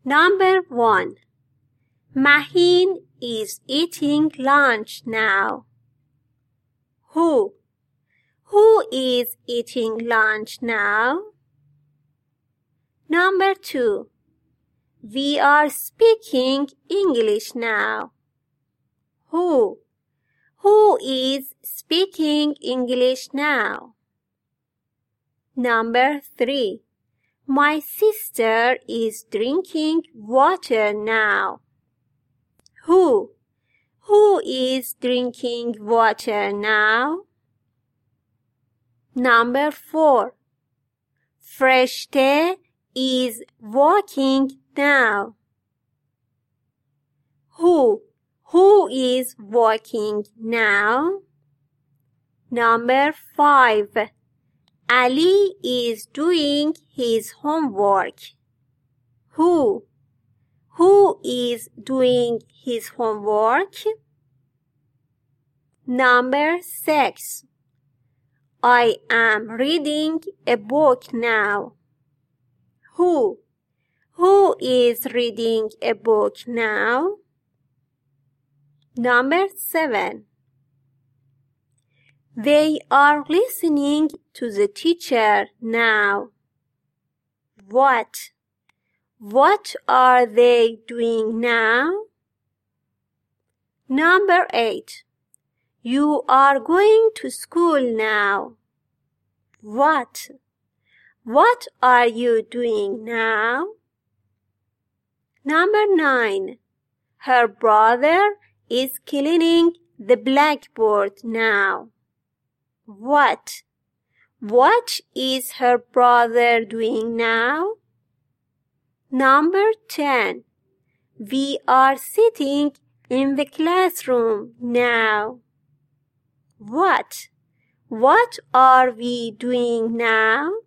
Number 1. Mahin is eating lunch now. Who? Who is eating lunch now? Number 2. We are speaking English now. Who? Who is speaking English now? Number 3. My sister is drinking water now. Who? Who is drinking water now? Number 4. Freshte is walking now. Who? Who is walking now? Number 5. Ali is doing his homework. Who? Who is doing his homework? Number 6. I am reading a book now. Who? Who is reading a book now? Number 7. They are listening to the teacher now. What? What are they doing now? Number 8. You are going to school now. What? What are you doing now? Number 9. Her brother is cleaning the blackboard now. What? What is her brother doing now? Number 10. We are sitting in the classroom now. What? What are we doing now?